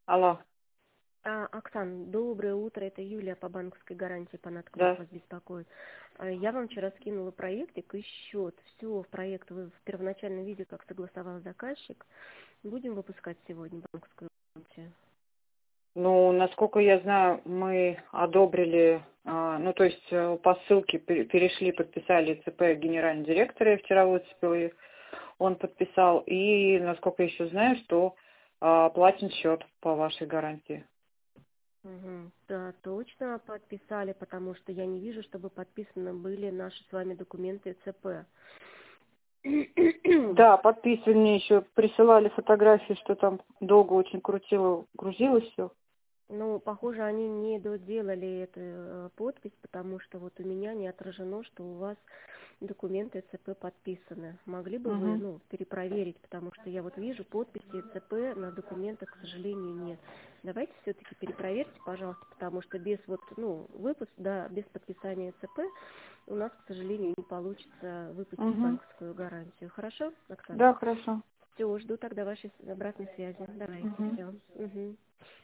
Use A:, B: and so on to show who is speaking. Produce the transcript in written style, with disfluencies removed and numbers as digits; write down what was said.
A: Алло,
B: Оксан, доброе утро, это Юлия по банковской гарантии, по
A: да.
B: вас беспокоит. Я вам вчера скинула проектик и счет. Все в проект вы в первоначальном виде, как согласовал заказчик. Будем выпускать сегодня банковскую гарантию.
A: Ну, насколько я знаю, мы одобрили, то есть по ссылке перешли, подписали ЦП генерального директора, я вчера выцепила, и он подписал, и, насколько я еще знаю, что платен счет по вашей гарантии.
B: Угу. Да, точно подписали, потому что я не вижу, чтобы подписаны были наши с вами документы ЦП.
A: Да, подписывали, мне еще присылали фотографии, что там долго очень крутило, грузилось все.
B: Ну, похоже, они не доделали эту подпись, потому что вот у меня не отражено, что у вас документы ЦП подписаны. Могли бы вы,
A: Угу.
B: перепроверить, потому что я вот вижу подписи ЦП на документах, к сожалению, нет. Давайте все-таки перепроверьте, пожалуйста, потому что без без подписания ЦП у нас, к сожалению, не получится выпустить
A: Угу.
B: банковскую гарантию. Хорошо, Оксана?
A: Да, хорошо.
B: Все, жду тогда вашей обратной связи. Давайте,
A: Угу.
B: все. Угу.